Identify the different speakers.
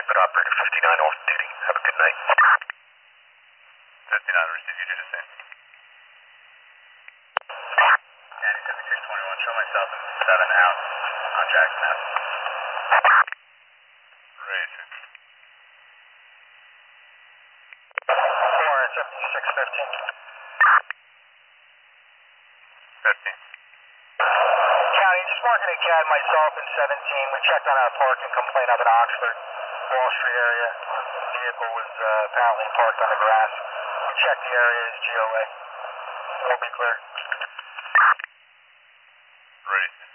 Speaker 1: Good operator 59 off duty. Have a good night.
Speaker 2: 59, receive you, do the same. County 7621, show myself in 7 out on Jackson Ave. Racer.
Speaker 3: 47615.
Speaker 2: 15.
Speaker 3: County, just marking a CAD myself in 17. We checked on our parking complaint up in Oxford, Wall Street area. Vehicle was apparently parked on the grass. We checked the area as GOA. We'll be clear.
Speaker 2: Racer.